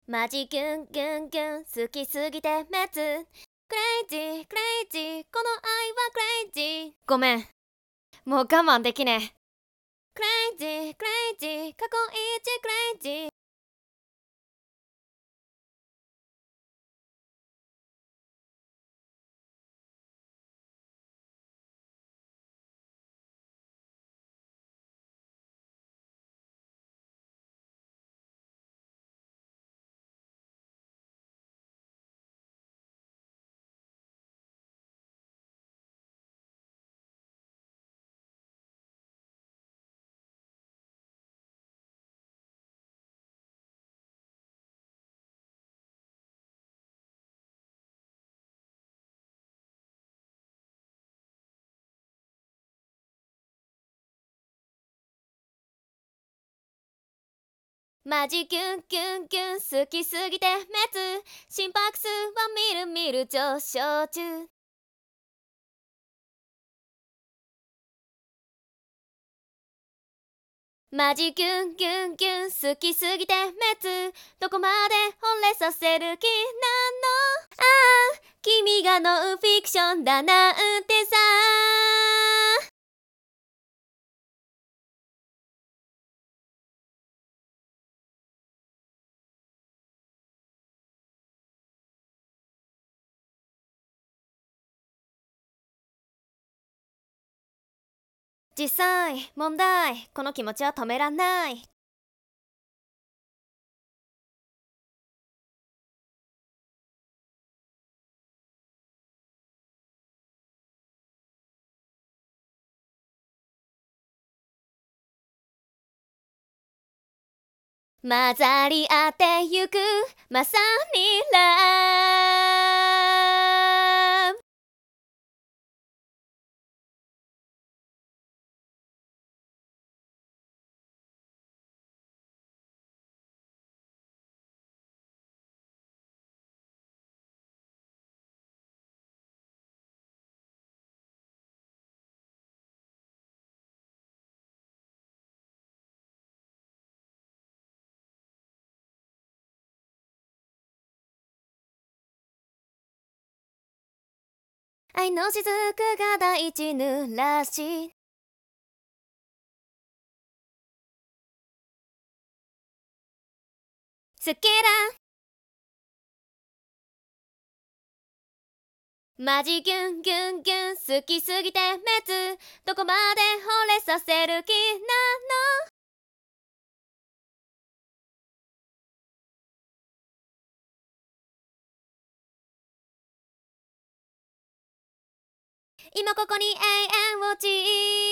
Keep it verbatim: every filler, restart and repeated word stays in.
マジキュンキュンキュン好きすぎて滅クレイジークレイジーこの愛はクレイジーごめんもう我慢できねえクレイジークレイジー過去一クレイジーマジキュンキュンキュン好きすぎて滅心拍数はみるみる上昇中マジキュンキュンキュン好きすぎて滅どこまで惚れさせる気なのああ君がノンフィクションだなんてさ実際問題この気持ちは止めらんない混ざり合ってゆくまさにラブ愛の雫が大地濡らしスケラマジキュンキュンキュン好きすぎて滅どこまで惚れさせる気なの今ここに永遠を散